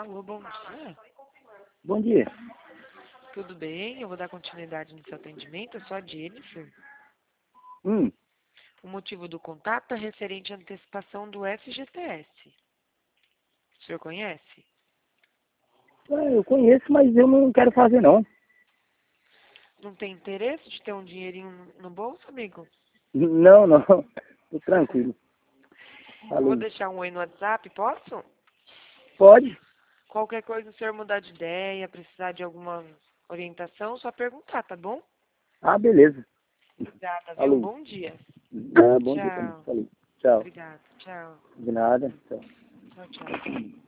Alô, bom dia. Bom dia. Tudo bem? Eu vou dar continuidade no seu atendimento. Eu sou a Jennifer. Hum, O motivo do contato é referente à antecipação do FGTS. O senhor conhece? eu conheço, mas eu não quero fazer, não. Não tem interesse de ter um dinheirinho no bolso, amigo? Não, não. Tô tranquilo. Eu vou Falei. deixar um oi no WhatsApp, posso? Pode? Qualquer coisa, o senhor mudar de ideia, precisar de alguma orientação, só perguntar, tá bom? Ah, beleza. Obrigada, viu? Falei. Bom dia. Ah, bom dia também. Tchau. Falei. Tchau. Obrigada. Tchau. De nada. Tchau. Tchau, tchau.